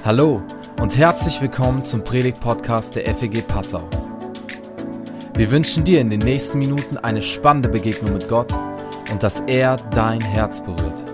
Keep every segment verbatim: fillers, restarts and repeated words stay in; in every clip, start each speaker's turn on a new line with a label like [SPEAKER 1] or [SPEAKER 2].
[SPEAKER 1] Hallo und herzlich willkommen zum Predigt-Podcast der F E G Passau. Wir wünschen dir in den nächsten Minuten eine spannende Begegnung mit Gott und dass er dein Herz berührt.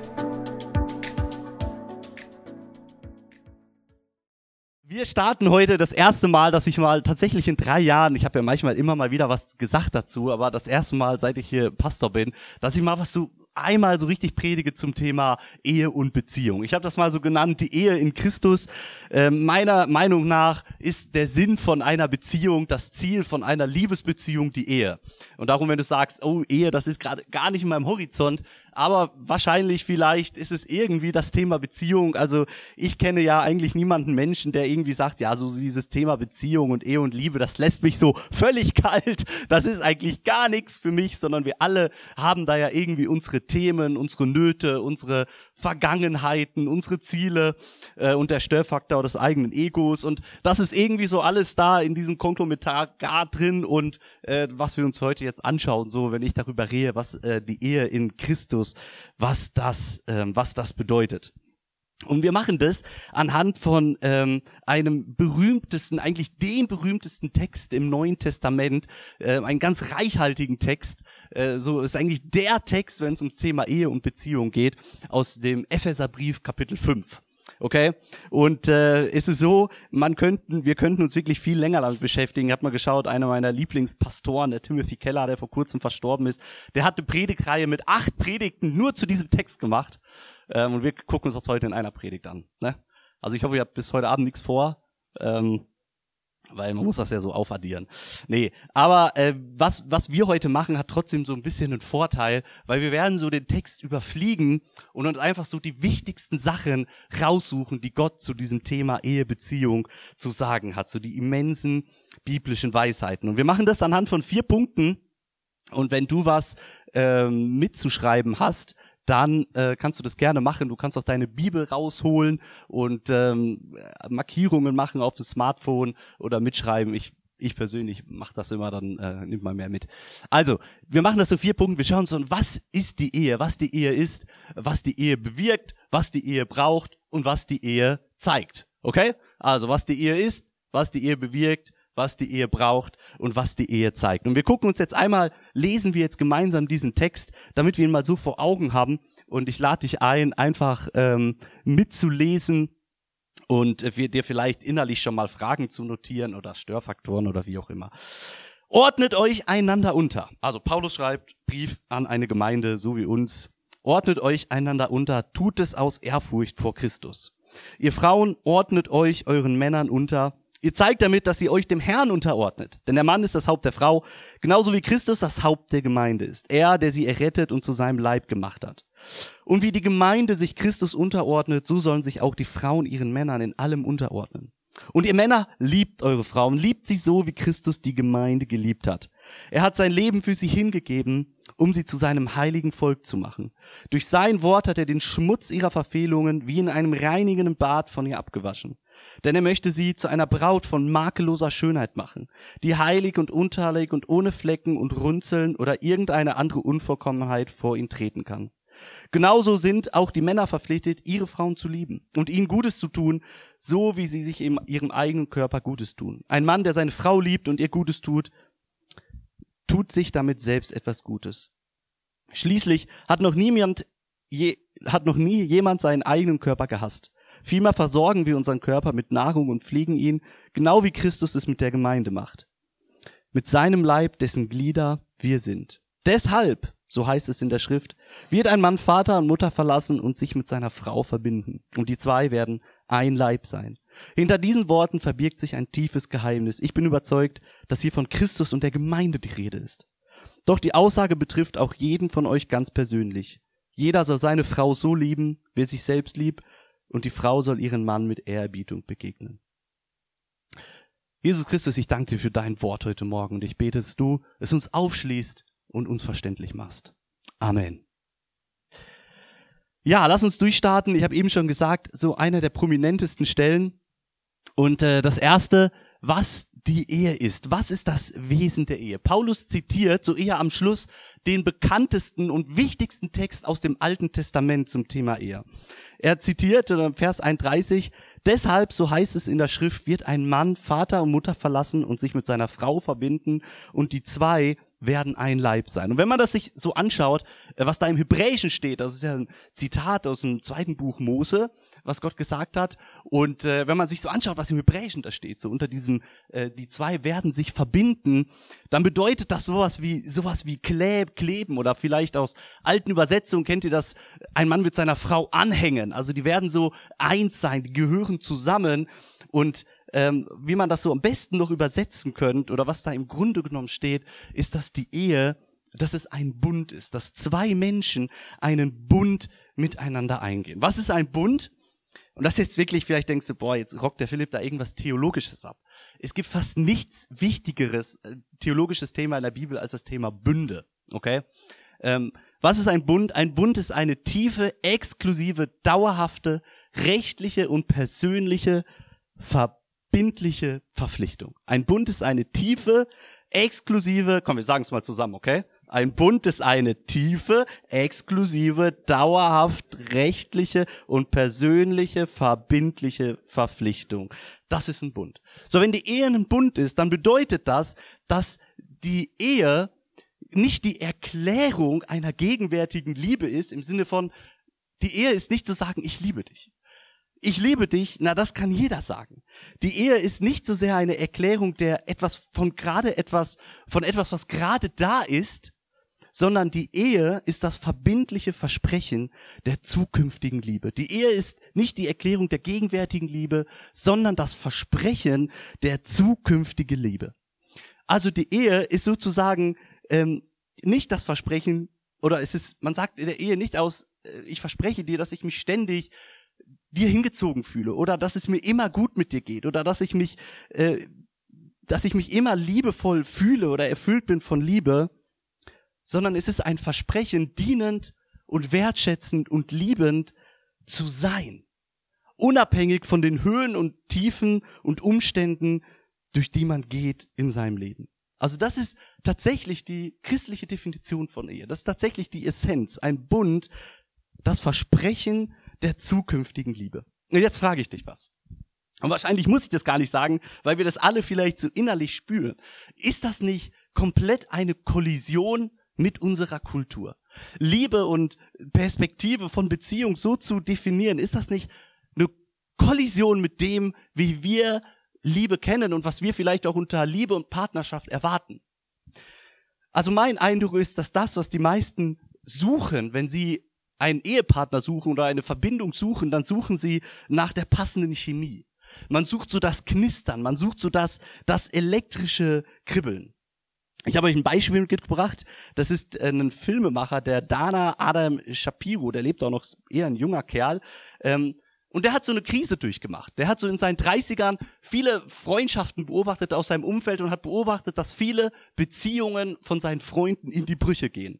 [SPEAKER 2] Wir starten heute das erste Mal, dass ich mal tatsächlich in drei Jahren, ich habe ja manchmal immer mal wieder was gesagt dazu, aber das erste Mal, seit ich hier Pastor bin, dass ich mal was so einmal so richtig predige zum Thema Ehe und Beziehung. Ich habe das mal so genannt, die Ehe in Christus. Äh, meiner Meinung nach ist der Sinn von einer Beziehung, das Ziel von einer Liebesbeziehung die Ehe. Und darum, wenn du sagst, oh, Ehe, das ist gerade gar nicht in meinem Horizont, aber wahrscheinlich, vielleicht ist es irgendwie das Thema Beziehung. Also ich kenne ja eigentlich niemanden Menschen, der irgendwie sagt, ja, so dieses Thema Beziehung und Ehe und Liebe, das lässt mich so völlig kalt. Das ist eigentlich gar nichts für mich, sondern wir alle haben da ja irgendwie unsere Themen, unsere Nöte, unsere Vergangenheiten, unsere Ziele äh, und der Störfaktor des eigenen Egos. Und das ist irgendwie so alles da in diesem Konglomerat drin und äh, was wir uns heute jetzt anschauen, so wenn ich darüber rede, was äh, die Ehe in Christus, was das, ähm, was das bedeutet. Und wir machen das anhand von ähm, einem berühmtesten, eigentlich dem berühmtesten Text im Neuen Testament, äh, einen ganz reichhaltigen Text. Äh, so ist eigentlich der Text, wenn es ums Thema Ehe und Beziehung geht, aus dem Epheserbrief Kapitel fünf. Okay? Und äh, ist es so, man könnten, wir könnten uns wirklich viel länger damit beschäftigen. Ich habe mal geschaut, einer meiner Lieblingspastoren, der Timothy Keller, der vor kurzem verstorben ist, der hat eine Predigtreihe mit acht Predigten nur zu diesem Text gemacht. Ähm, und wir gucken uns das heute in einer Predigt an. Ne? Also ich hoffe, ihr habt bis heute Abend nichts vor, ähm, weil man muss das ja so aufaddieren. Nee, aber äh, was was wir heute machen, hat trotzdem so ein bisschen einen Vorteil, weil wir werden so den Text überfliegen und uns einfach so die wichtigsten Sachen raussuchen, die Gott zu diesem Thema Ehe, Beziehung zu sagen hat, so die immensen biblischen Weisheiten. Und wir machen das anhand von vier Punkten. Und wenn du was ähm, mitzuschreiben hast, dann äh, kannst du das gerne machen. Du kannst auch deine Bibel rausholen und ähm, Markierungen machen auf dem Smartphone oder mitschreiben. Ich ich persönlich mache das immer, dann äh, nimmt man mehr mit. Also, wir machen das so vier Punkte. Wir schauen uns an, was ist die Ehe, was die Ehe ist, was die Ehe bewirkt, was die Ehe braucht und was die Ehe zeigt. Okay? Also, was die Ehe ist, was die Ehe bewirkt, was die Ehe braucht und was die Ehe zeigt. Und wir gucken uns jetzt einmal, lesen wir jetzt gemeinsam diesen Text, damit wir ihn mal so vor Augen haben. Und ich lade dich ein, einfach ähm, mitzulesen und äh, wir dir vielleicht innerlich schon mal Fragen zu notieren oder Störfaktoren oder wie auch immer. Ordnet euch einander unter. Also Paulus schreibt Brief an eine Gemeinde, so wie uns. Ordnet euch einander unter, tut es aus Ehrfurcht vor Christus. Ihr Frauen, ordnet euch euren Männern unter. Ihr zeigt damit, dass ihr euch dem Herrn unterordnet. Denn der Mann ist das Haupt der Frau, genauso wie Christus das Haupt der Gemeinde ist. Er, der sie errettet und zu seinem Leib gemacht hat. Und wie die Gemeinde sich Christus unterordnet, so sollen sich auch die Frauen ihren Männern in allem unterordnen. Und ihr Männer, liebt eure Frauen, liebt sie so, wie Christus die Gemeinde geliebt hat. Er hat sein Leben für sie hingegeben, um sie zu seinem heiligen Volk zu machen. Durch sein Wort hat er den Schmutz ihrer Verfehlungen wie in einem reinigenden Bad von ihr abgewaschen. Denn er möchte sie zu einer Braut von makelloser Schönheit machen, die heilig und untadelig und ohne Flecken und Runzeln oder irgendeine andere Unvollkommenheit vor ihn treten kann. Genauso sind auch die Männer verpflichtet, ihre Frauen zu lieben und ihnen Gutes zu tun, so wie sie sich in ihrem eigenen Körper Gutes tun. Ein Mann, der seine Frau liebt und ihr Gutes tut, tut sich damit selbst etwas Gutes. Schließlich hat noch niemand, je, hat noch nie jemand seinen eigenen Körper gehasst. Vielmehr versorgen wir unseren Körper mit Nahrung und pflegen ihn, genau wie Christus es mit der Gemeinde macht. Mit seinem Leib, dessen Glieder wir sind. Deshalb, so heißt es in der Schrift, wird ein Mann Vater und Mutter verlassen und sich mit seiner Frau verbinden. Und die zwei werden ein Leib sein. Hinter diesen Worten verbirgt sich ein tiefes Geheimnis. Ich bin überzeugt, dass hier von Christus und der Gemeinde die Rede ist. Doch die Aussage betrifft auch jeden von euch ganz persönlich. Jeder soll seine Frau so lieben, wie er sich selbst liebt, und die Frau soll ihren Mann mit Ehrerbietung begegnen. Jesus Christus, ich danke dir für dein Wort heute Morgen und ich bete, dass du es uns aufschließt und uns verständlich machst. Amen. Ja, lass uns durchstarten. Ich habe eben schon gesagt, so einer der prominentesten Stellen. Und äh, das erste, was die Ehe ist. Was ist das Wesen der Ehe? Paulus zitiert so eher am Schluss den bekanntesten und wichtigsten Text aus dem Alten Testament zum Thema Ehe. er zitiert in Vers einunddreißig, deshalb, so heißt es in der Schrift, wird ein Mann Vater und Mutter verlassen und sich mit seiner Frau verbinden und die zwei werden ein Leib sein. Und wenn man das sich so anschaut, was da im Hebräischen steht, das ist ja ein Zitat aus dem zweiten Buch Mose, was Gott gesagt hat. Und äh, wenn man sich so anschaut, was im Hebräischen da steht, so unter diesem, äh, die zwei werden sich verbinden, dann bedeutet das sowas wie sowas wie Kleb, kleben oder vielleicht aus alten Übersetzungen kennt ihr das, ein Mann mit seiner Frau anhängen. Also die werden so eins sein, die gehören zusammen. Und ähm, wie man das so am besten noch übersetzen könnte oder was da im Grunde genommen steht, ist, dass die Ehe, dass es ein Bund ist, dass zwei Menschen einen Bund miteinander eingehen. Was ist ein Bund? Und das jetzt wirklich, vielleicht denkst du, boah, jetzt rockt der Philipp da irgendwas Theologisches ab. Es gibt fast nichts Wichtigeres, äh, theologisches Thema in der Bibel, als das Thema Bünde, okay? Ähm, was ist ein Bund? Ein Bund ist eine tiefe, exklusive, dauerhafte, rechtliche und persönliche verbindliche Verpflichtung. Ein Bund ist eine tiefe, exklusive, komm, wir sagen es mal zusammen, okay? Ein Bund ist eine tiefe, exklusive, dauerhaft rechtliche und persönliche verbindliche Verpflichtung. Das ist ein Bund. So, wenn die Ehe ein Bund ist, dann bedeutet das, dass die Ehe nicht die Erklärung einer gegenwärtigen Liebe ist, im Sinne von, die Ehe ist nicht zu sagen, ich liebe dich. Ich liebe dich, na, das kann jeder sagen. Die Ehe ist nicht so sehr eine Erklärung der etwas von gerade etwas, von etwas, was gerade da ist, sondern die Ehe ist das verbindliche Versprechen der zukünftigen Liebe. Die Ehe ist nicht die Erklärung der gegenwärtigen Liebe, sondern das Versprechen der zukünftigen Liebe. Also die Ehe ist sozusagen ähm, nicht das Versprechen, oder es ist, man sagt in der Ehe nicht aus, äh, ich verspreche dir, dass ich mich ständig dir hingezogen fühle oder dass es mir immer gut mit dir geht oder dass ich mich, äh, dass ich mich immer liebevoll fühle oder erfüllt bin von Liebe, sondern es ist ein Versprechen, dienend und wertschätzend und liebend zu sein, unabhängig von den Höhen und Tiefen und Umständen, durch die man geht in seinem Leben. Also das ist tatsächlich die christliche Definition von Ehe. Das ist tatsächlich die Essenz, ein Bund, das Versprechen der zukünftigen Liebe. Und jetzt frage ich dich was. Und wahrscheinlich muss ich das gar nicht sagen, weil wir das alle vielleicht so innerlich spüren. Ist das nicht komplett eine Kollision mit unserer Kultur? Liebe und Perspektive von Beziehung so zu definieren, ist das nicht eine Kollision mit dem, wie wir Liebe kennen und was wir vielleicht auch unter Liebe und Partnerschaft erwarten? Also mein Eindruck ist, dass das, was die meisten suchen, wenn sie einen Ehepartner suchen oder eine Verbindung suchen, dann suchen sie nach der passenden Chemie. Man sucht so das Knistern, man sucht so das, das elektrische Kribbeln. Ich habe euch ein Beispiel mitgebracht. Das ist ein Filmemacher, der Dana Adam Shapiro, der lebt auch noch, eher ein junger Kerl. Und der hat so eine Krise durchgemacht. Der hat so in seinen dreißigern viele Freundschaften beobachtet aus seinem Umfeld und hat beobachtet, dass viele Beziehungen von seinen Freunden in die Brüche gehen.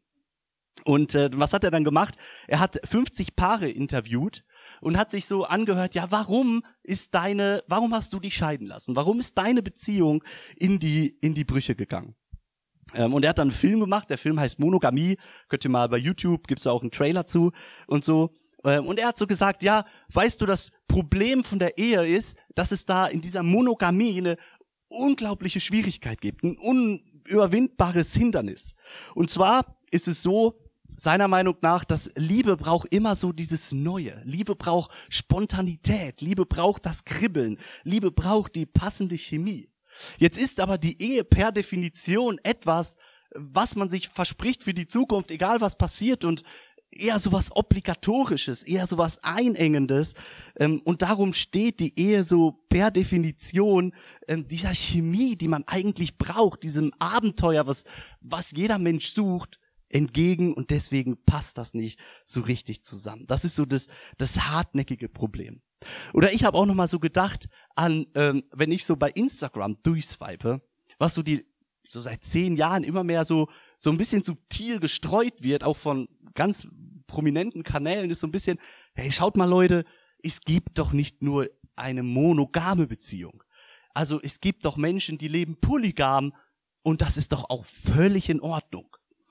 [SPEAKER 2] Und äh, was hat er dann gemacht? Er hat fünfzig Paare interviewt und hat sich so angehört, ja, warum ist deine, warum hast du dich scheiden lassen? Warum ist deine Beziehung in die in die Brüche gegangen? Ähm, und er hat dann einen Film gemacht, der Film heißt Monogamie, könnt ihr mal bei YouTube, gibt's auch einen Trailer zu und so. Ähm, und er hat so gesagt, ja, weißt du, das Problem von der Ehe ist, dass es da in dieser Monogamie eine unglaubliche Schwierigkeit gibt, ein unüberwindbares Hindernis. Und zwar ist es so, seiner Meinung nach, dass Liebe braucht immer so dieses Neue. Liebe braucht Spontanität. Liebe braucht das Kribbeln. Liebe braucht die passende Chemie. Jetzt ist aber die Ehe per Definition etwas, was man sich verspricht für die Zukunft, egal was passiert, und eher sowas Obligatorisches, eher sowas Einengendes. Und darum steht die Ehe so per Definition dieser Chemie, die man eigentlich braucht, diesem Abenteuer, was, was jeder Mensch sucht, entgegen, und deswegen passt das nicht so richtig zusammen. Das ist so das, das hartnäckige Problem. Oder ich habe auch noch mal so gedacht an, ähm, wenn ich so bei Instagram durchswipe, was so die so seit zehn Jahren immer mehr so so ein bisschen subtil gestreut wird, auch von ganz prominenten Kanälen, ist so ein bisschen, hey, schaut mal Leute, es gibt doch nicht nur eine monogame Beziehung. Also es gibt doch Menschen, die leben polygam, und das ist doch auch völlig in Ordnung.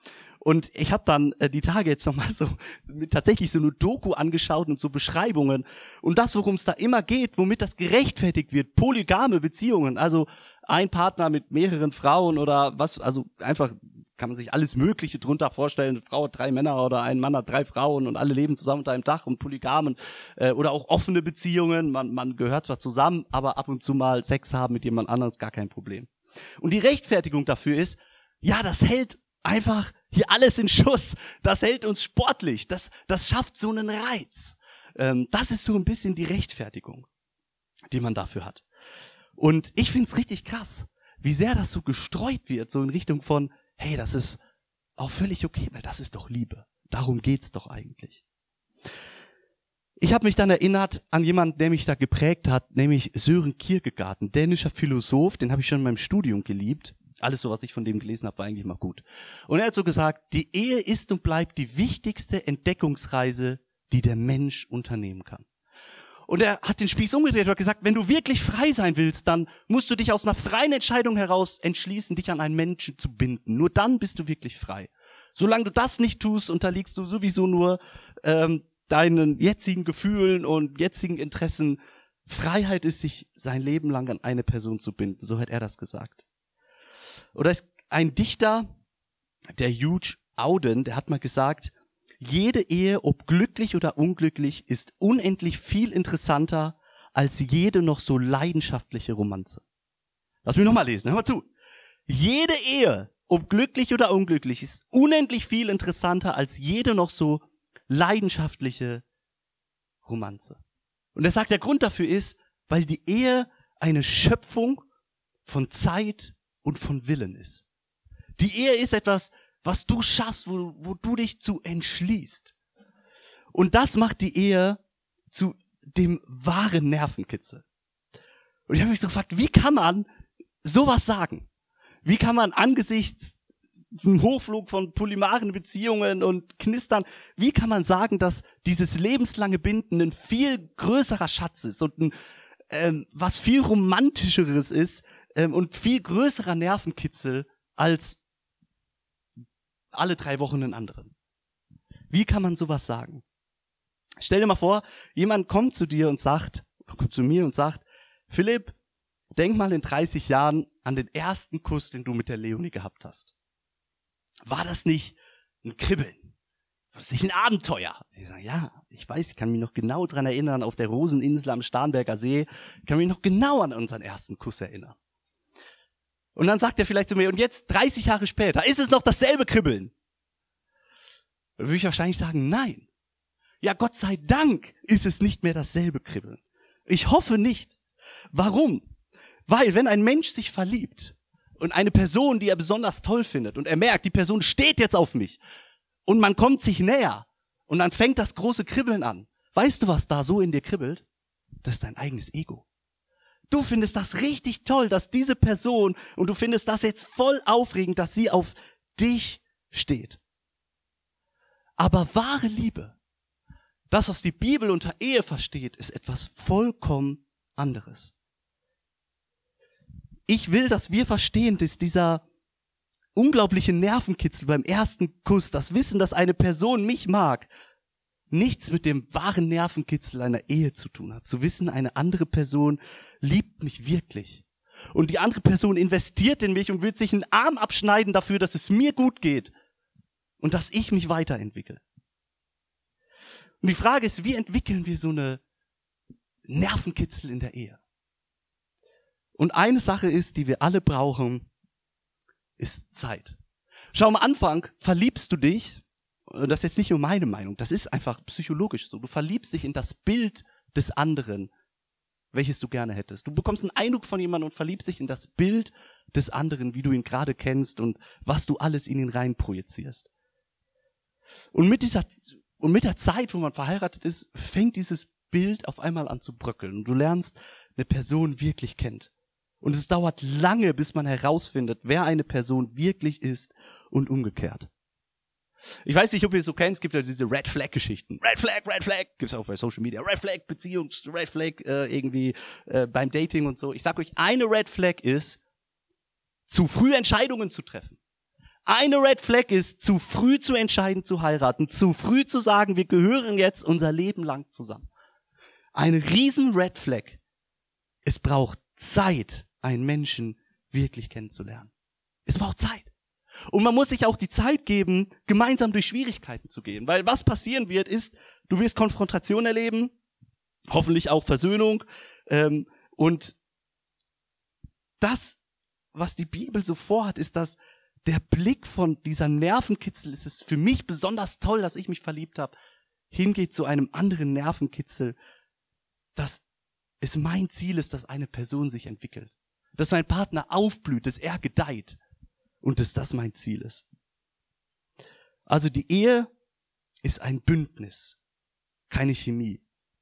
[SPEAKER 2] Und ich habe dann äh, die Tage jetzt nochmal so mit tatsächlich so eine Doku angeschaut und so Beschreibungen. Und das, worum es da immer geht, womit das gerechtfertigt wird, polygame Beziehungen, also ein Partner mit mehreren Frauen oder was, also einfach kann man sich alles Mögliche drunter vorstellen. Eine Frau hat drei Männer oder ein Mann hat drei Frauen und alle leben zusammen unter einem Dach und polygamen äh, oder auch offene Beziehungen. Man, man gehört zwar zusammen, aber ab und zu mal Sex haben mit jemand anderem ist gar kein Problem. Und die Rechtfertigung dafür ist, ja, das hält einfach hier alles in Schuss. Das hält uns sportlich. Das, das schafft so einen Reiz. Ähm, das ist so ein bisschen die Rechtfertigung, die man dafür hat. Und ich find's richtig krass, wie sehr das so gestreut wird, so in Richtung von, hey, das ist auch völlig okay, weil das ist doch Liebe. Darum geht's doch eigentlich. Ich habe mich dann erinnert an jemanden, der mich da geprägt hat, nämlich Søren Kierkegaard, ein dänischer Philosoph, den habe ich schon in meinem Studium geliebt. Alles so, was ich von dem gelesen habe, war eigentlich mal gut. Und er hat so gesagt, die Ehe ist und bleibt die wichtigste Entdeckungsreise, die der Mensch unternehmen kann. Und er hat den Spieß umgedreht und hat gesagt, wenn du wirklich frei sein willst, dann musst du dich aus einer freien Entscheidung heraus entschließen, dich an einen Menschen zu binden. Nur dann bist du wirklich frei. Solange du das nicht tust, unterliegst du sowieso nur ähm, deinen jetzigen Gefühlen und jetzigen Interessen. Freiheit ist, sich sein Leben lang an eine Person zu binden. So hat er das gesagt. Oder ist ein Dichter, der Hugh Auden, der hat mal gesagt, jede Ehe, ob glücklich oder unglücklich, ist unendlich viel interessanter als jede noch so leidenschaftliche Romanze. Lass mich nochmal lesen, hör mal zu. Jede Ehe, ob glücklich oder unglücklich, ist unendlich viel interessanter als jede noch so leidenschaftliche Romanze. Und er sagt, der Grund dafür ist, weil die Ehe eine Schöpfung von Zeit und von Willen ist. Die Ehe ist etwas, was du schaffst, wo, wo du dich zu entschließt. Und das macht die Ehe zu dem wahren Nervenkitzel. Und ich habe mich so gefragt, wie kann man sowas sagen? Wie kann man angesichts einem Hochflug von polymeren Beziehungen und Knistern, wie kann man sagen, dass dieses lebenslange Binden ein viel größerer Schatz ist und ein, ähm, was viel romantischeres ist ähm, und viel größerer Nervenkitzel als alle drei Wochen einen anderen. Wie kann man sowas sagen? Stell dir mal vor, jemand kommt zu dir und sagt, kommt zu mir und sagt, Philipp, denk mal in dreißig Jahren an den ersten Kuss, den du mit der Leonie gehabt hast. War das nicht ein Kribbeln? War das nicht ein Abenteuer? Ich sage, ja, ich weiß, ich kann mich noch genau dran erinnern, auf der Roseninsel am Starnberger See, ich kann mich noch genau an unseren ersten Kuss erinnern. Und dann sagt er vielleicht zu mir, und jetzt dreißig Jahre später, ist es noch dasselbe Kribbeln? Dann würde ich wahrscheinlich sagen, nein. Ja, Gott sei Dank ist es nicht mehr dasselbe Kribbeln. Ich hoffe nicht. Warum? Weil wenn ein Mensch sich verliebt und eine Person, die er besonders toll findet und er merkt, die Person steht jetzt auf mich und man kommt sich näher und dann fängt das große Kribbeln an. Weißt du, was da so in dir kribbelt? Das ist dein eigenes Ego. Du findest das richtig toll, dass diese Person, und du findest das jetzt voll aufregend, dass sie auf dich steht. Aber wahre Liebe, das, was die Bibel unter Ehe versteht, ist etwas vollkommen anderes. Ich will, dass wir verstehen, dass dieser unglaubliche Nervenkitzel beim ersten Kuss, das Wissen, dass eine Person mich mag, nichts mit dem wahren Nervenkitzel einer Ehe zu tun hat. Zu wissen, eine andere Person liebt mich wirklich. Und die andere Person investiert in mich und will sich einen Arm abschneiden dafür, dass es mir gut geht und dass ich mich weiterentwickle. Und die Frage ist, wie entwickeln wir so eine Nervenkitzel in der Ehe? Und eine Sache ist, die wir alle brauchen, ist Zeit. Schau, am Anfang verliebst du dich, und das ist jetzt nicht nur meine Meinung, das ist einfach psychologisch so. Du verliebst dich in das Bild des anderen, welches du gerne hättest. Du bekommst einen Eindruck von jemandem und verliebst dich in das Bild des anderen, wie du ihn gerade kennst und was du alles in ihn rein projizierst. Und mit dieser, und mit der Zeit, wo man verheiratet ist, fängt dieses Bild auf einmal an zu bröckeln. Und du lernst eine Person wirklich kennt. Und es dauert lange, bis man herausfindet, wer eine Person wirklich ist und umgekehrt. Ich weiß nicht, ob ihr es so kennt, es gibt ja diese Red Flag Geschichten. Red Flag, Red Flag, gibt's auch bei Social Media. Red Flag, Beziehungs, Red Flag äh, irgendwie äh, beim Dating und so. Ich sag euch, eine Red Flag ist, zu früh Entscheidungen zu treffen. Eine Red Flag ist, zu früh zu entscheiden, zu heiraten, zu früh zu sagen, wir gehören jetzt unser Leben lang zusammen. Eine riesen Red Flag. Es braucht Zeit, einen Menschen wirklich kennenzulernen. Es braucht Zeit. Und man muss sich auch die Zeit geben, gemeinsam durch Schwierigkeiten zu gehen. Weil was passieren wird, ist, du wirst Konfrontation erleben, hoffentlich auch Versöhnung. Ähm, und das, was die Bibel so vorhat, ist, dass der Blick von dieser Nervenkitzel, es ist für mich besonders toll, dass ich mich verliebt habe, hingeht zu einem anderen Nervenkitzel, dass es mein Ziel ist, dass eine Person sich entwickelt. Dass mein Partner aufblüht, dass er gedeiht. Und dass das mein Ziel ist. Also die Ehe ist ein Bündnis, keine Chemie.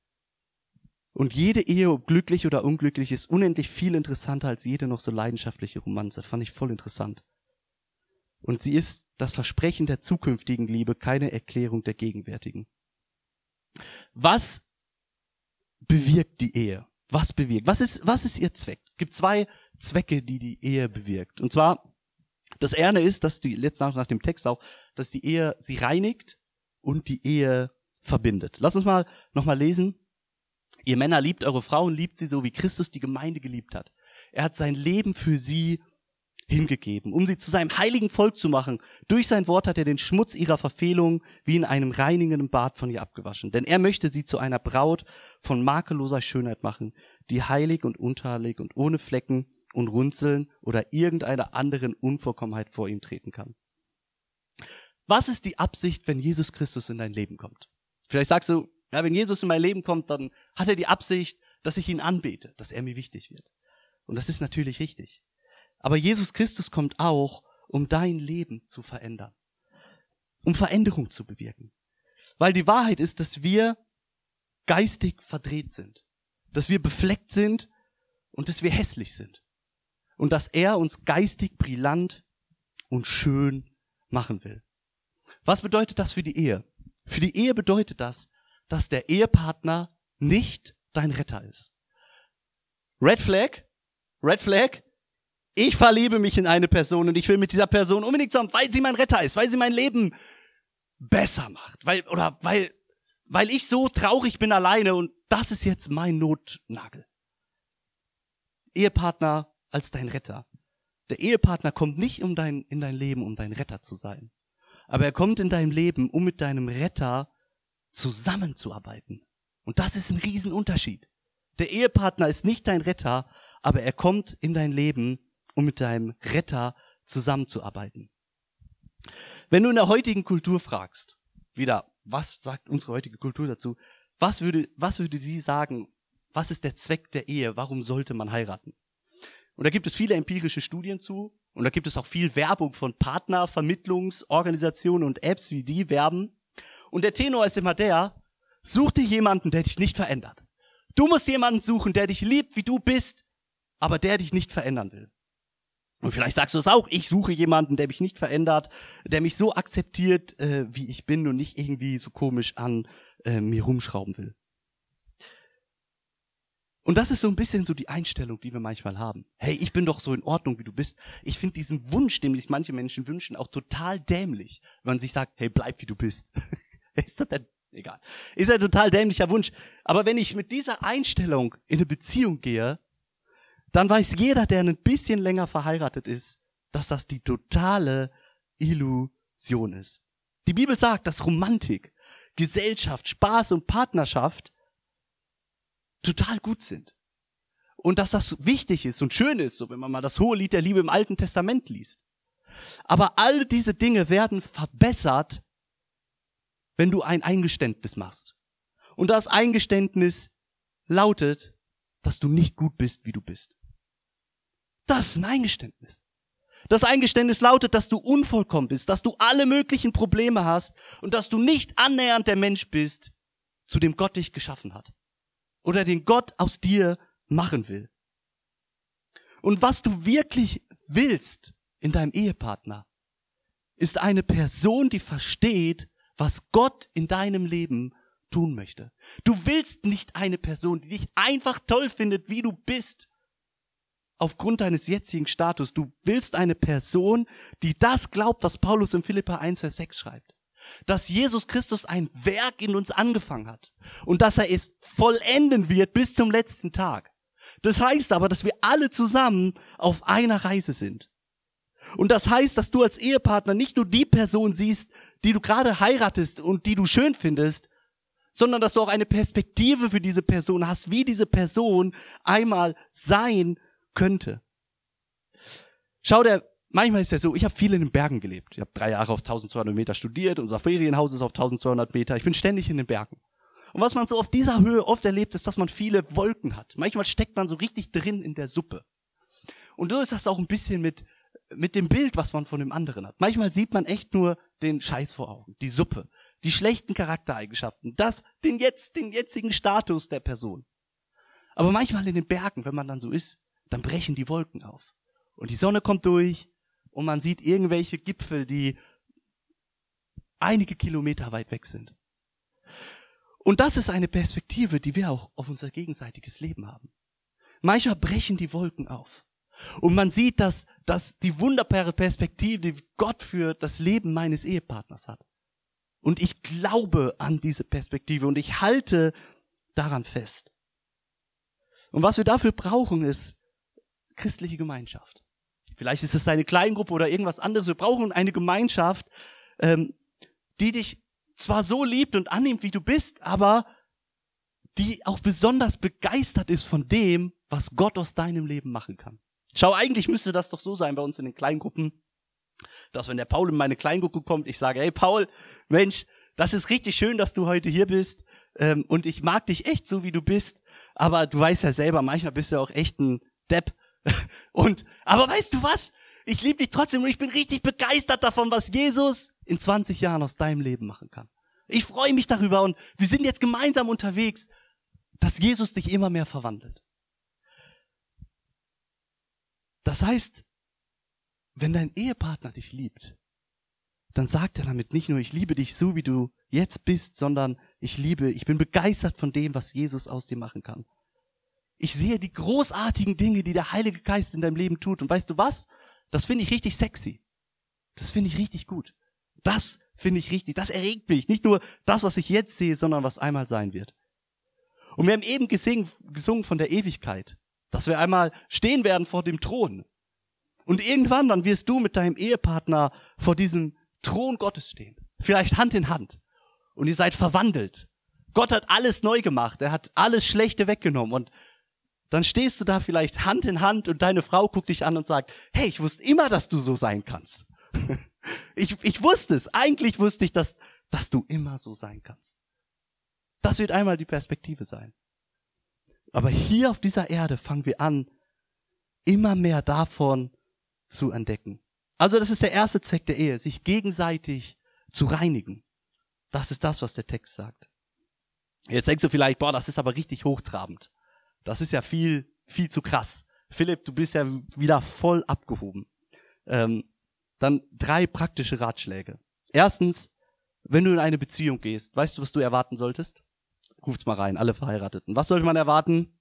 [SPEAKER 2] Und jede Ehe, ob glücklich oder unglücklich, ist unendlich viel interessanter als jede noch so leidenschaftliche Romanze. Fand ich voll interessant. Und sie ist das Versprechen der zukünftigen Liebe, keine Erklärung der gegenwärtigen. Was bewirkt die Ehe? Was bewirkt? Was ist, was ist ihr Zweck? Es gibt zwei Zwecke, die die Ehe bewirkt. Und zwar, das eine ist, dass die, letzte Nacht nach dem Text auch, dass die Ehe sie reinigt und die Ehe verbindet. Lass uns mal nochmal lesen. Ihr Männer liebt eure Frauen, liebt sie so, wie Christus die Gemeinde geliebt hat. Er hat sein Leben für sie hingegeben, um sie zu seinem heiligen Volk zu machen. Durch sein Wort hat er den Schmutz ihrer Verfehlung wie in einem reinigenden Bad von ihr abgewaschen. Denn er möchte sie zu einer Braut von makelloser Schönheit machen, die heilig und untadelig und ohne Flecken und Runzeln oder irgendeiner anderen Unvollkommenheit vor ihm treten kann. Was ist die Absicht, wenn Jesus Christus in dein Leben kommt? Vielleicht sagst du, ja, wenn Jesus in mein Leben kommt, dann hat er die Absicht, dass ich ihn anbete, dass er mir wichtig wird. Und das ist natürlich richtig. Aber Jesus Christus kommt auch, um dein Leben zu verändern, um Veränderung zu bewirken. Weil die Wahrheit ist, dass wir geistig verdreht sind, dass wir befleckt sind und dass wir hässlich sind. Und dass er uns geistig brillant und schön machen will. Was bedeutet das für die Ehe? Für die Ehe bedeutet das, dass der Ehepartner nicht dein Retter ist. Red Flag, Red Flag, ich verliebe mich in eine Person und ich will mit dieser Person unbedingt zusammen, weil sie mein Retter ist, weil sie mein Leben besser macht, weil, oder weil, weil ich so traurig bin alleine und das ist jetzt mein Notnagel. Ehepartner als dein Retter. Der Ehepartner kommt nicht um dein, in dein Leben, um dein Retter zu sein. Aber er kommt in dein Leben, um mit deinem Retter zusammenzuarbeiten. Und das ist ein Riesenunterschied. Der Ehepartner ist nicht dein Retter, aber er kommt in dein Leben, um mit deinem Retter zusammenzuarbeiten. Wenn du in der heutigen Kultur fragst, wieder, was sagt unsere heutige Kultur dazu? Was würde, was würde sie sagen, was ist der Zweck der Ehe? Warum sollte man heiraten? Und da gibt es viele empirische Studien zu und da gibt es auch viel Werbung von Partnervermittlungsorganisationen und Apps, wie die werben. Und der Tenor ist immer der, such dir jemanden, der dich nicht verändert. Du musst jemanden suchen, der dich liebt, wie du bist, aber der dich nicht verändern will. Und vielleicht sagst du es auch, ich suche jemanden, der mich nicht verändert, der mich so akzeptiert, äh, wie ich bin und nicht irgendwie so komisch an äh, mir rumschrauben will. Und das ist so ein bisschen so die Einstellung, die wir manchmal haben. Hey, ich bin doch so in Ordnung, wie du bist. Ich finde diesen Wunsch, den sich manche Menschen wünschen, auch total dämlich, wenn man sich sagt, hey, bleib, wie du bist. Ist das denn egal? Ist ein total dämlicher Wunsch. Aber wenn ich mit dieser Einstellung in eine Beziehung gehe, dann weiß jeder, der ein bisschen länger verheiratet ist, dass das die totale Illusion ist. Die Bibel sagt, dass Romantik, Gesellschaft, Spaß und Partnerschaft total gut sind. Und dass das wichtig ist und schön ist, so wenn man mal das Hohelied der Liebe im Alten Testament liest. Aber all diese Dinge werden verbessert, wenn du ein Eingeständnis machst. Und das Eingeständnis lautet, dass du nicht gut bist, wie du bist. Das ist ein Eingeständnis. Das Eingeständnis lautet, dass du unvollkommen bist, dass du alle möglichen Probleme hast und dass du nicht annähernd der Mensch bist, zu dem Gott dich geschaffen hat. Oder den Gott aus dir machen will. Und was du wirklich willst in deinem Ehepartner, ist eine Person, die versteht, was Gott in deinem Leben tun möchte. Du willst nicht eine Person, die dich einfach toll findet, wie du bist, aufgrund deines jetzigen Status. Du willst eine Person, die das glaubt, was Paulus in Philipper eins, Vers sechs schreibt. Dass Jesus Christus ein Werk in uns angefangen hat und dass er es vollenden wird bis zum letzten Tag. Das heißt aber, dass wir alle zusammen auf einer Reise sind. Und das heißt, dass du als Ehepartner nicht nur die Person siehst, die du gerade heiratest und die du schön findest, sondern dass du auch eine Perspektive für diese Person hast, wie diese Person einmal sein könnte. Schau, der, manchmal ist ja so, ich habe viel in den Bergen gelebt. Ich habe drei Jahre auf tausendzweihundert Meter studiert, unser Ferienhaus ist auf tausendzweihundert Meter. Ich bin ständig in den Bergen. Und was man so auf dieser Höhe oft erlebt, ist, dass man viele Wolken hat. Manchmal steckt man so richtig drin in der Suppe. Und so ist das auch ein bisschen mit, mit dem Bild, was man von dem anderen hat. Manchmal sieht man echt nur den Scheiß vor Augen, die Suppe, die schlechten Charaktereigenschaften, das, den jetzt, den jetzigen Status der Person. Aber manchmal in den Bergen, wenn man dann so ist, dann brechen die Wolken auf. Und die Sonne kommt durch und man sieht irgendwelche Gipfel, die einige Kilometer weit weg sind. Und das ist eine Perspektive, die wir auch auf unser gegenseitiges Leben haben. Manchmal brechen die Wolken auf. Und man sieht, dass, dass die wunderbare Perspektive, die Gott für das Leben meines Ehepartners hat. Und ich glaube an diese Perspektive und ich halte daran fest. Und was wir dafür brauchen, ist christliche Gemeinschaft. Vielleicht ist es eine Kleingruppe oder irgendwas anderes. Wir brauchen eine Gemeinschaft, ähm, die dich zwar so liebt und annimmt, wie du bist, aber die auch besonders begeistert ist von dem, was Gott aus deinem Leben machen kann. Schau, eigentlich müsste das doch so sein bei uns in den Kleingruppen, dass wenn der Paul in meine Kleingruppe kommt, ich sage, hey Paul, Mensch, das ist richtig schön, dass du heute hier bist ähm, und ich mag dich echt so, wie du bist, aber du weißt ja selber, manchmal bist du auch echt ein Depp. Und, aber weißt du was? Ich liebe dich trotzdem und ich bin richtig begeistert davon, was Jesus in zwanzig Jahren aus deinem Leben machen kann. Ich freue mich darüber und wir sind jetzt gemeinsam unterwegs, dass Jesus dich immer mehr verwandelt. Das heißt, wenn dein Ehepartner dich liebt, dann sagt er damit nicht nur, ich liebe dich so, wie du jetzt bist, sondern ich liebe, ich bin begeistert von dem, was Jesus aus dir machen kann. Ich sehe die großartigen Dinge, die der Heilige Geist in deinem Leben tut. Und weißt du was? Das finde ich richtig sexy. Das finde ich richtig gut. Das finde ich richtig. Das erregt mich. Nicht nur das, was ich jetzt sehe, sondern was einmal sein wird. Und wir haben eben gesungen, gesungen von der Ewigkeit, dass wir einmal stehen werden vor dem Thron. Und irgendwann dann wirst du mit deinem Ehepartner vor diesem Thron Gottes stehen. Vielleicht Hand in Hand. Und ihr seid verwandelt. Gott hat alles neu gemacht. Er hat alles Schlechte weggenommen. Und dann stehst du da vielleicht Hand in Hand und deine Frau guckt dich an und sagt, hey, ich wusste immer, dass du so sein kannst. ich, ich wusste es. Eigentlich wusste ich, dass, dass du immer so sein kannst. Das wird einmal die Perspektive sein. Aber hier auf dieser Erde fangen wir an, immer mehr davon zu entdecken. Also das ist der erste Zweck der Ehe, sich gegenseitig zu reinigen. Das ist das, was der Text sagt. Jetzt denkst du vielleicht, boah, das ist aber richtig hochtrabend. Das ist ja viel, viel zu krass. Philipp, du bist ja wieder voll abgehoben. Ähm, dann drei praktische Ratschläge. Erstens, wenn du in eine Beziehung gehst, weißt du, was du erwarten solltest? Ruft's mal rein, alle Verheirateten. Was sollte man erwarten?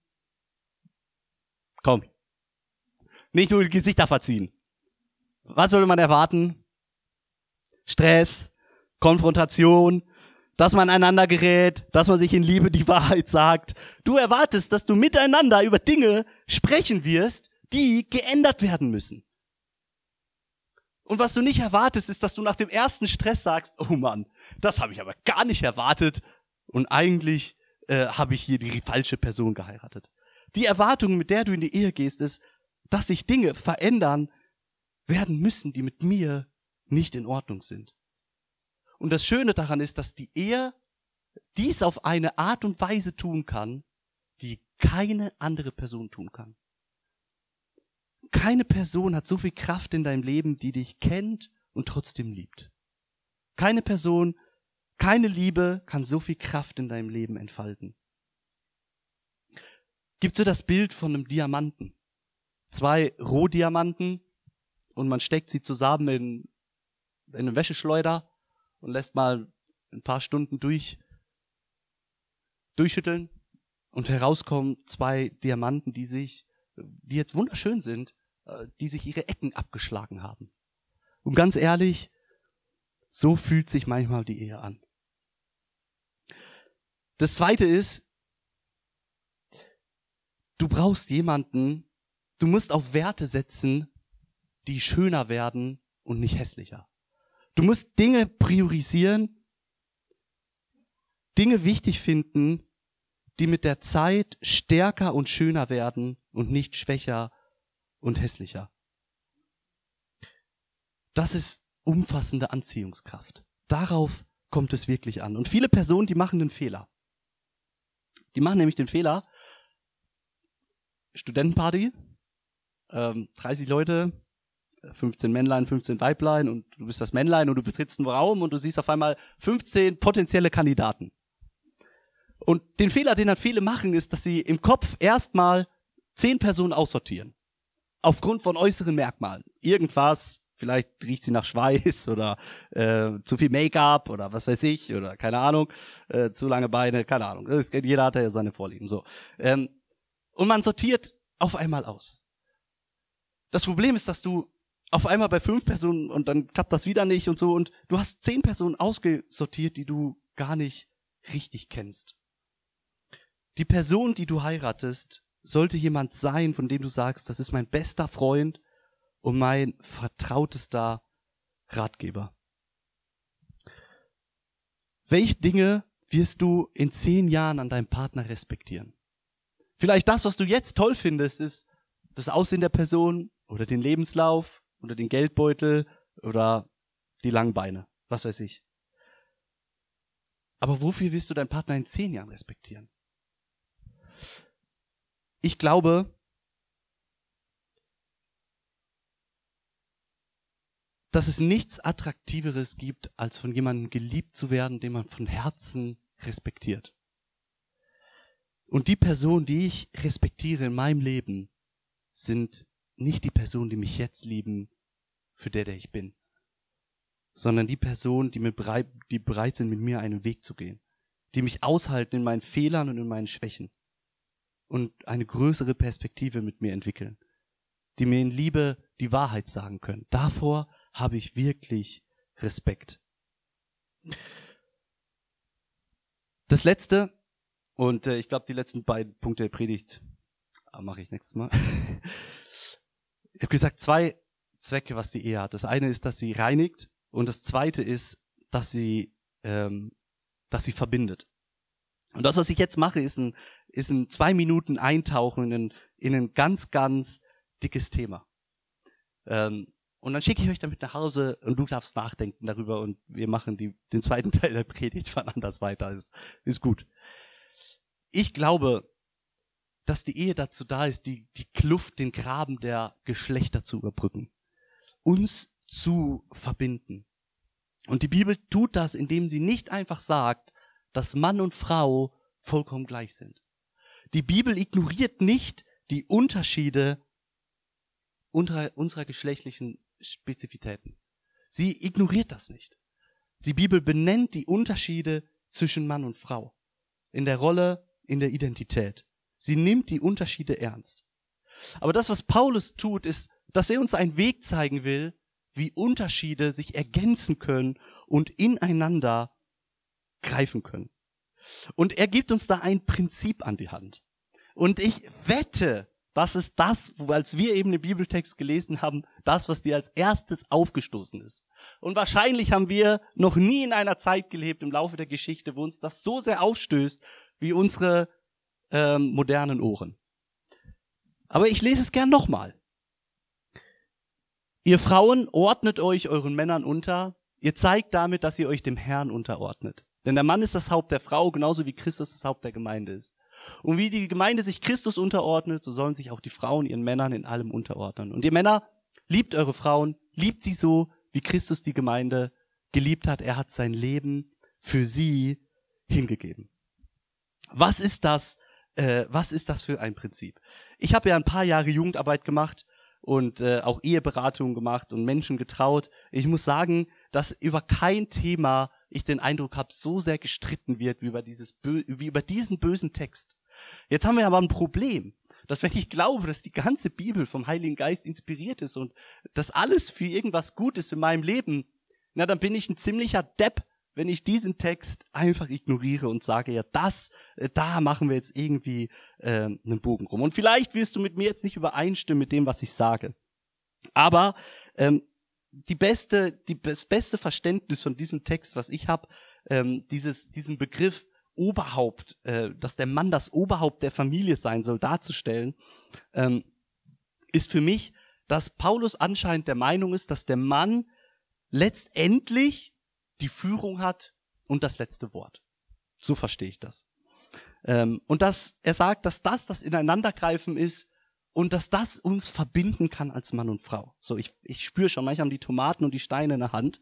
[SPEAKER 2] Komm. Nicht nur die Gesichter verziehen. Was sollte man erwarten? Stress, Konfrontation, dass man einander gerät, dass man sich in Liebe die Wahrheit sagt. Du erwartest, dass du miteinander über Dinge sprechen wirst, die geändert werden müssen. Und was du nicht erwartest, ist, dass du nach dem ersten Stress sagst, oh Mann, das habe ich aber gar nicht erwartet und eigentlich äh, habe ich hier die falsche Person geheiratet. Die Erwartung, mit der du in die Ehe gehst, ist, dass sich Dinge verändern werden müssen, die mit mir nicht in Ordnung sind. Und das Schöne daran ist, dass die Ehe dies auf eine Art und Weise tun kann, die keine andere Person tun kann. Keine Person hat so viel Kraft in deinem Leben, die dich kennt und trotzdem liebt. Keine Person, keine Liebe kann so viel Kraft in deinem Leben entfalten. Gibt so das Bild von einem Diamanten. Zwei Rohdiamanten und man steckt sie zusammen in, in eine Wäscheschleuder und lässt mal ein paar Stunden durch, durchschütteln und herauskommen zwei Diamanten, die sich die jetzt wunderschön sind, äh, die sich ihre Ecken abgeschlagen haben. Und ganz ehrlich, so fühlt sich manchmal die Ehe an. Das Zweite ist, du brauchst jemanden, du musst auf Werte setzen, die schöner werden und nicht hässlicher. Du musst Dinge priorisieren, Dinge wichtig finden, die mit der Zeit stärker und schöner werden und nicht schwächer und hässlicher. Das ist umfassende Anziehungskraft. Darauf kommt es wirklich an. Und viele Personen, die machen den Fehler. Die machen nämlich den Fehler, Studentenparty, ähm, dreißig Leute, fünfzehn Männlein, fünfzehn Weiblein und du bist das Männlein und du betrittst einen Raum und du siehst auf einmal fünfzehn potenzielle Kandidaten. Und den Fehler, den dann viele machen, ist, dass sie im Kopf erstmal zehn Personen aussortieren. Aufgrund von äußeren Merkmalen. Irgendwas, vielleicht riecht sie nach Schweiß oder äh, zu viel Make-up oder was weiß ich oder keine Ahnung, äh, zu lange Beine, keine Ahnung. Jeder hat ja seine Vorlieben. So. Ähm, und man sortiert auf einmal aus. Das Problem ist, dass du auf einmal bei fünf Personen und dann klappt das wieder nicht und so und du hast zehn Personen ausgesortiert, die du gar nicht richtig kennst. Die Person, die du heiratest, sollte jemand sein, von dem du sagst, das ist mein bester Freund und mein vertrautester Ratgeber. Welche Dinge wirst du in zehn Jahren an deinem Partner respektieren? Vielleicht das, was du jetzt toll findest, ist das Aussehen der Person oder den Lebenslauf oder den Geldbeutel oder die langen Beine, was weiß ich. Aber wofür wirst du deinen Partner in zehn Jahren respektieren? Ich glaube, dass es nichts Attraktiveres gibt, als von jemandem geliebt zu werden, den man von Herzen respektiert. Und die Personen, die ich respektiere in meinem Leben, sind nicht die Personen, die mich jetzt lieben, für der, der ich bin, sondern die Personen, die, mir bereit, die bereit sind, mit mir einen Weg zu gehen, die mich aushalten in meinen Fehlern und in meinen Schwächen und eine größere Perspektive mit mir entwickeln, die mir in Liebe die Wahrheit sagen können. Davor habe ich wirklich Respekt. Das Letzte, und äh, ich glaube, die letzten beiden Punkte der Predigt mache ich nächstes Mal. Ich habe gesagt, zwei Zwecke, was die Ehe hat. Das eine ist, dass sie reinigt und das zweite ist, dass sie, ähm, dass sie verbindet. Und das, was ich jetzt mache, ist ein, ist ein zwei Minuten Eintauchen in ein, in ein ganz, ganz dickes Thema. Ähm, und dann schicke ich euch damit nach Hause und du darfst nachdenken darüber und wir machen die, den zweiten Teil der Predigt von anders weiter. Ist, ist gut. Ich glaube, dass die Ehe dazu da ist, die, die Kluft, den Graben der Geschlechter zu überbrücken. Uns zu verbinden. Und die Bibel tut das, indem sie nicht einfach sagt, dass Mann und Frau vollkommen gleich sind. Die Bibel ignoriert nicht die Unterschiede unserer, unserer geschlechtlichen Spezifitäten. Sie ignoriert das nicht. Die Bibel benennt die Unterschiede zwischen Mann und Frau. In der Rolle, in der Identität. Sie nimmt die Unterschiede ernst. Aber das, was Paulus tut, ist, dass er uns einen Weg zeigen will, wie Unterschiede sich ergänzen können und ineinander greifen können. Und er gibt uns da ein Prinzip an die Hand. Und ich wette, das ist das, als wir eben den Bibeltext gelesen haben, das, was dir als erstes aufgestoßen ist. Und wahrscheinlich haben wir noch nie in einer Zeit gelebt im Laufe der Geschichte, wo uns das so sehr aufstößt, wie unsere ähm, modernen Ohren. Aber ich lese es gern nochmal. Ihr Frauen, ordnet euch euren Männern unter. Ihr zeigt damit, dass ihr euch dem Herrn unterordnet. Denn der Mann ist das Haupt der Frau, genauso wie Christus das Haupt der Gemeinde ist. Und wie die Gemeinde sich Christus unterordnet, so sollen sich auch die Frauen ihren Männern in allem unterordnen. Und ihr Männer, liebt eure Frauen, liebt sie so, wie Christus die Gemeinde geliebt hat. Er hat sein Leben für sie hingegeben. Was ist das? Äh, was ist das für ein Prinzip? Ich habe ja ein paar Jahre Jugendarbeit gemacht und äh, auch Eheberatungen gemacht und Menschen getraut. Ich muss sagen, dass über kein Thema ich den Eindruck habe, so sehr gestritten wird wie über dieses Bö- wie über diesen bösen Text. Jetzt haben wir aber ein Problem, dass wenn ich glaube, dass die ganze Bibel vom Heiligen Geist inspiriert ist und dass alles für irgendwas gut ist in meinem Leben, na, dann bin ich ein ziemlicher Depp, wenn ich diesen Text einfach ignoriere und sage, ja, das, äh, da machen wir jetzt irgendwie äh, einen Bogen rum. Und vielleicht wirst du mit mir jetzt nicht übereinstimmen mit dem, was ich sage. Aber ähm, die beste, die, das beste Verständnis von diesem Text, was ich habe, ähm, dieses, diesen Begriff Oberhaupt, äh, dass der Mann das Oberhaupt der Familie sein soll, darzustellen, ähm, ist für mich, dass Paulus anscheinend der Meinung ist, dass der Mann letztendlich die Führung hat und das letzte Wort. So verstehe ich das. Ähm, und dass er sagt, dass das das Ineinandergreifen ist und dass das uns verbinden kann als Mann und Frau. So, ich, ich spüre schon manchmal die Tomaten und die Steine in der Hand.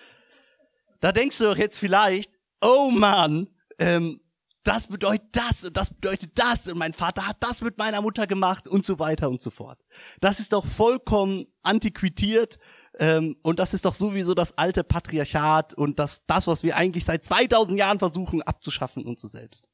[SPEAKER 2] Da denkst du doch jetzt vielleicht, oh Mann, ähm, das bedeutet das und das bedeutet das und mein Vater hat das mit meiner Mutter gemacht und so weiter und so fort. Das ist doch vollkommen antiquiert ähm, und das ist doch sowieso das alte Patriarchat und das, das, was wir eigentlich seit zweitausend Jahren versuchen abzuschaffen uns so selbst.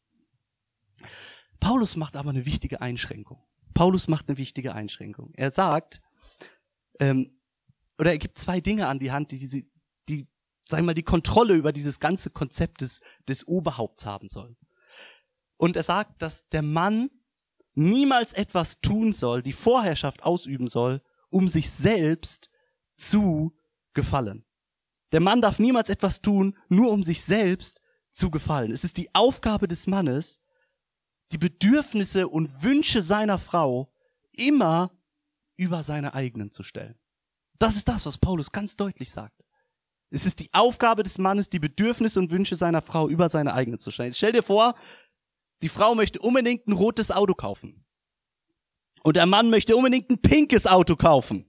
[SPEAKER 2] Paulus macht aber eine wichtige Einschränkung. Paulus macht eine wichtige Einschränkung. Er sagt, ähm, oder er gibt zwei Dinge an die Hand, die diese, die, sagen wir mal, die Kontrolle über dieses ganze Konzept des, des Oberhaupts haben sollen. Und er sagt, dass der Mann niemals etwas tun soll, die Vorherrschaft ausüben soll, um sich selbst zu gefallen. Der Mann darf niemals etwas tun, nur um sich selbst zu gefallen. Es ist die Aufgabe des Mannes, die Bedürfnisse und Wünsche seiner Frau immer über seine eigenen zu stellen. Das ist das, was Paulus ganz deutlich sagt. Es ist die Aufgabe des Mannes, die Bedürfnisse und Wünsche seiner Frau über seine eigenen zu stellen. Jetzt stell dir vor, die Frau möchte unbedingt ein rotes Auto kaufen. Und der Mann möchte unbedingt ein pinkes Auto kaufen.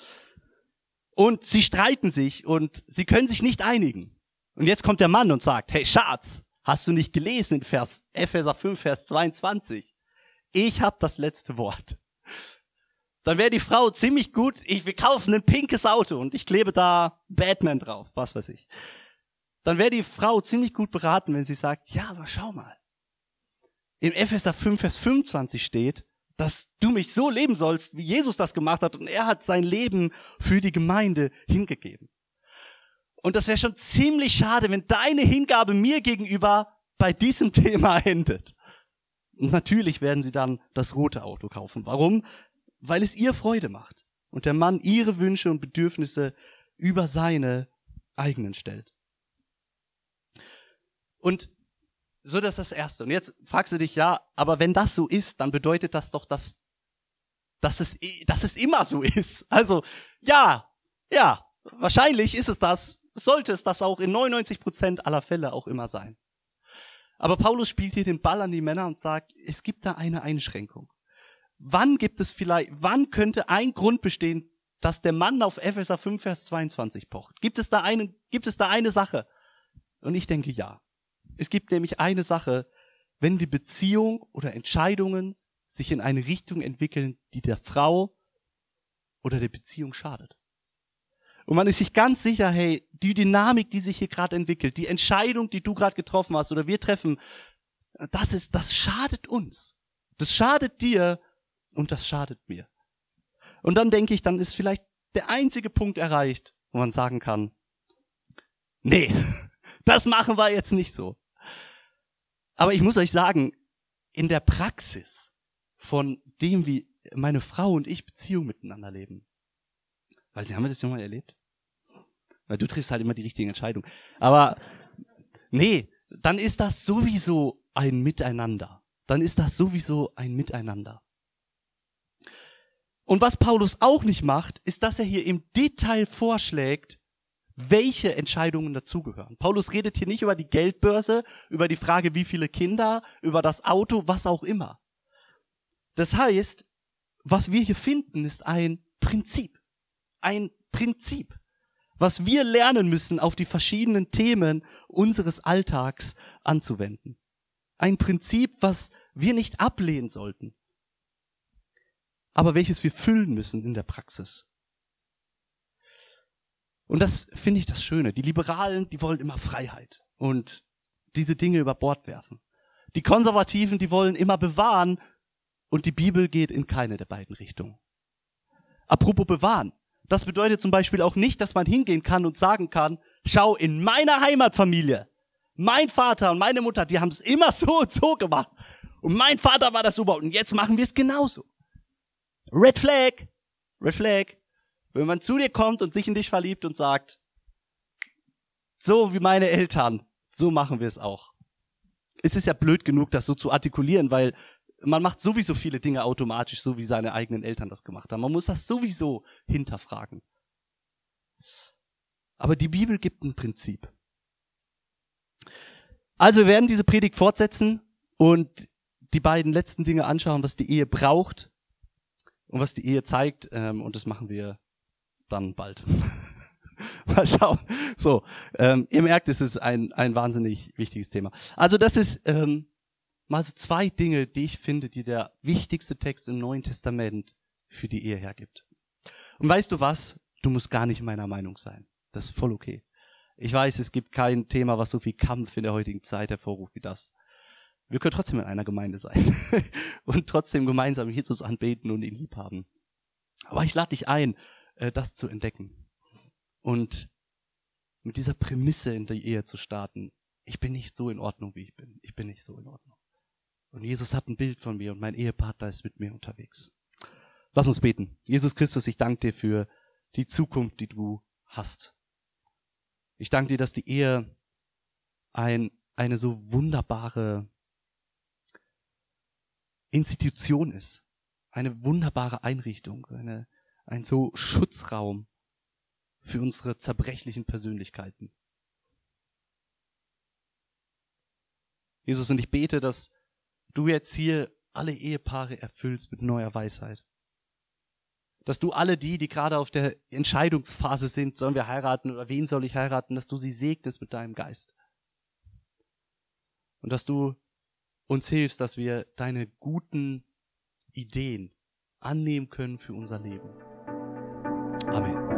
[SPEAKER 2] Und sie streiten sich und sie können sich nicht einigen. Und jetzt kommt der Mann und sagt, hey Schatz, hast du nicht gelesen in Vers Epheser fünf, Vers zweiundzwanzig? Ich habe das letzte Wort. Dann wäre die Frau ziemlich gut, ich, wir kaufen ein pinkes Auto und ich klebe da Batman drauf, was weiß ich. Dann wäre die Frau ziemlich gut beraten, wenn sie sagt, ja, aber schau mal. In Epheser fünf, Vers fünfundzwanzig steht, dass du mich so leben sollst, wie Jesus das gemacht hat und er hat sein Leben für die Gemeinde hingegeben. Und das wäre schon ziemlich schade, wenn deine Hingabe mir gegenüber bei diesem Thema endet. Und natürlich werden sie dann das rote Auto kaufen. Warum? Weil es ihr Freude macht und der Mann ihre Wünsche und Bedürfnisse über seine eigenen stellt. Und so, das ist das Erste. Und jetzt fragst du dich, ja, aber wenn das so ist, dann bedeutet das doch, dass, dass, es, dass es immer so ist. Also, ja, ja, wahrscheinlich ist es das, sollte es das auch in neunundneunzig Prozent aller Fälle auch immer sein. Aber Paulus spielt hier den Ball an die Männer und sagt, es gibt da eine Einschränkung. Wann gibt es vielleicht, wann könnte ein Grund bestehen, dass der Mann auf Epheser fünf, Vers zweiundzwanzig pocht? Gibt es da einen, gibt es da eine Sache? Und ich denke, ja. Es gibt nämlich eine Sache, wenn die Beziehung oder Entscheidungen sich in eine Richtung entwickeln, die der Frau oder der Beziehung schadet. Und man ist sich ganz sicher, hey, die Dynamik, die sich hier gerade entwickelt, die Entscheidung, die du gerade getroffen hast oder wir treffen, das ist, das schadet uns. Das schadet dir und das schadet mir. Und dann denke ich, dann ist vielleicht der einzige Punkt erreicht, wo man sagen kann, nee, das machen wir jetzt nicht so. Aber ich muss euch sagen, in der Praxis von dem, wie meine Frau und ich Beziehung miteinander leben, weiß nicht, haben wir das schon mal erlebt? Weil du triffst halt immer die richtigen Entscheidungen. Aber nee, dann ist das sowieso ein Miteinander. Dann ist das sowieso ein Miteinander. Und was Paulus auch nicht macht, ist, dass er hier im Detail vorschlägt, welche Entscheidungen dazugehören. Paulus redet hier nicht über die Geldbörse, über die Frage, wie viele Kinder, über das Auto, was auch immer. Das heißt, was wir hier finden, ist ein Prinzip. Ein Prinzip, was wir lernen müssen, auf die verschiedenen Themen unseres Alltags anzuwenden. Ein Prinzip, was wir nicht ablehnen sollten, aber welches wir füllen müssen in der Praxis. Und das finde ich das Schöne. Die Liberalen, die wollen immer Freiheit und diese Dinge über Bord werfen. Die Konservativen, die wollen immer bewahren und die Bibel geht in keine der beiden Richtungen. Apropos bewahren. Das bedeutet zum Beispiel auch nicht, dass man hingehen kann und sagen kann, schau, in meiner Heimatfamilie, mein Vater und meine Mutter, die haben es immer so und so gemacht. Und mein Vater war das so und jetzt machen wir es genauso. Red Flag, Red Flag. Wenn man zu dir kommt und sich in dich verliebt und sagt, so wie meine Eltern, so machen wir es auch. Es ist ja blöd genug, das so zu artikulieren, weil man macht sowieso viele Dinge automatisch, so wie seine eigenen Eltern das gemacht haben. Man muss das sowieso hinterfragen. Aber die Bibel gibt ein Prinzip. Also wir werden diese Predigt fortsetzen und die beiden letzten Dinge anschauen, was die Ehe braucht und was die Ehe zeigt. Und das machen wir dann bald. Mal schauen. So, ähm, ihr merkt, es ist ein ein wahnsinnig wichtiges Thema. Also das ist ähm, mal so zwei Dinge, die ich finde, die der wichtigste Text im Neuen Testament für die Ehe hergibt. Und weißt du was? Du musst gar nicht meiner Meinung sein. Das ist voll okay. Ich weiß, es gibt kein Thema, was so viel Kampf in der heutigen Zeit hervorruft wie das. Wir können trotzdem in einer Gemeinde sein und trotzdem gemeinsam Jesus anbeten und ihn lieb haben. Aber ich lade dich ein, das zu entdecken und mit dieser Prämisse in die Ehe zu starten. Ich bin nicht so in Ordnung, wie ich bin. Ich bin nicht so in Ordnung. Und Jesus hat ein Bild von mir und mein Ehepartner ist mit mir unterwegs. Lass uns beten. Jesus Christus, ich danke dir für die Zukunft, die du hast. Ich danke dir, dass die Ehe ein, eine so wunderbare Institution ist. Eine wunderbare Einrichtung, eine, ein so Schutzraum für unsere zerbrechlichen Persönlichkeiten. Jesus, und ich bete, dass du jetzt hier alle Ehepaare erfüllst mit neuer Weisheit. Dass du alle die, die gerade auf der Entscheidungsphase sind, sollen wir heiraten oder wen soll ich heiraten, dass du sie segnest mit deinem Geist. Und dass du uns hilfst, dass wir deine guten Ideen annehmen können für unser Leben. Amen.